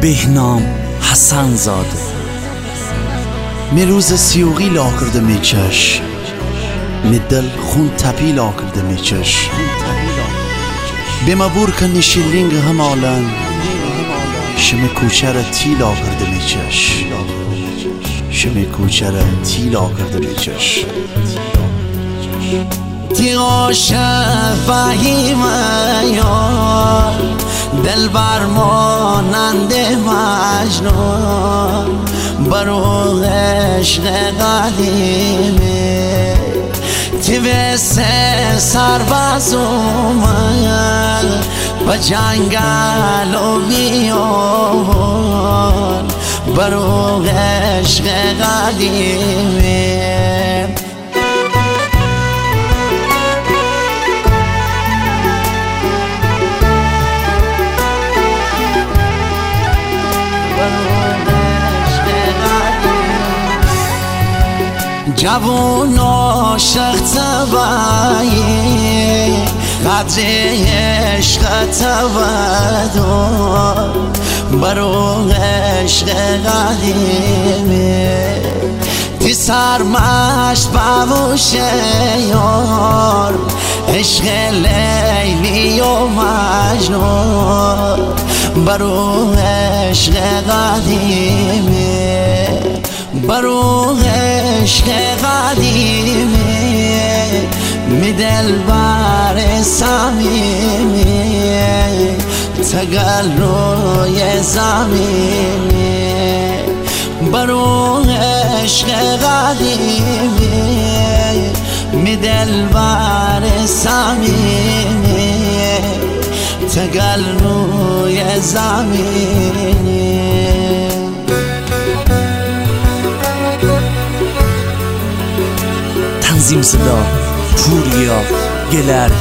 بهنام حسن زاده. می روز سیوغی لا کرده می چش، می دل خون تپی لا کرده می چش. بما بور کنی شیلینگ همالن، شمی کوچر تی لا کرده می چش. شمی کوچر تی لا کرده می چش. تی عاشق فهیمه یار، دل بر مانند مجنون، برو عشق قدیمه. تی وسه سرباز اومد با جنگل و بیان، برو عشق قدیمه. جوون عاشق تبایی، قدر عشق تبدار، برو عشق قدیمه. تی سرمشت بوشه یار، عشق لیلی و مجنون، برو عشق قدیمه. برو عشق قدیمه، می دل بر سمیمه، تگل روی زمینه. برو عشق قدیمه، می دل بر سمیمه، تگل روی زمینه. تنظیم صدا پوریا گلردی.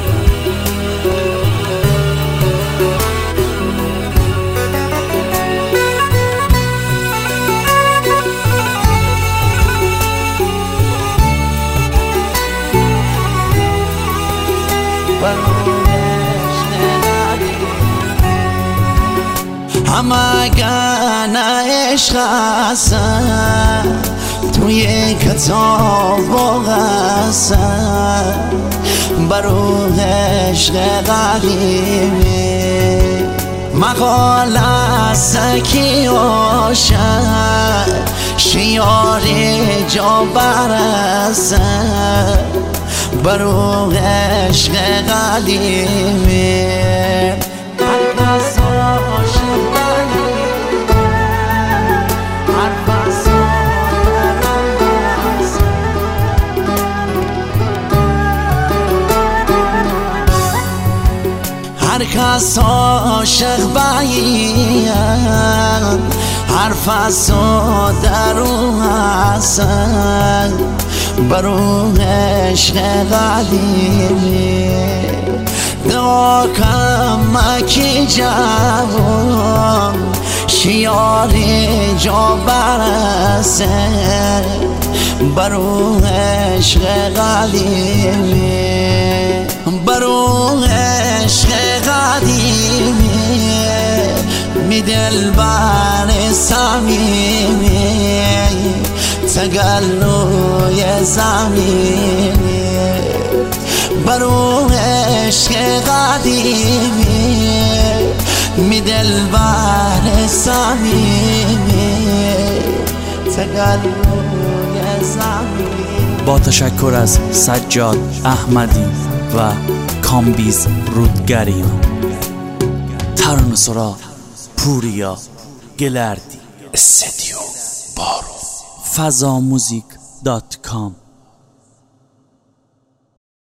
همه گنه عشق هستن توی کتاب و قصد، برو عشق قدیمه. مقال است کی عاشق، شیار جا برسد، برو عشق قدیمه. هر کس عاشق باید، حرف از تو در او هستن، برو عشق قدیمه. دعا کمکی جوان، شیار جا برسه، برو عشق قدیمه. برو عشق قدیمه، می دل بر سمیمه، تگل روی زمینه. برو عشق قدیمه، می دل بر سمیمه، تگل روی زمینه. با تشکر از سجاد احمدی و کامبیز رودگریان. ترانه سرا پوریا گلردی. استودیو بارو. فضاموزیک.com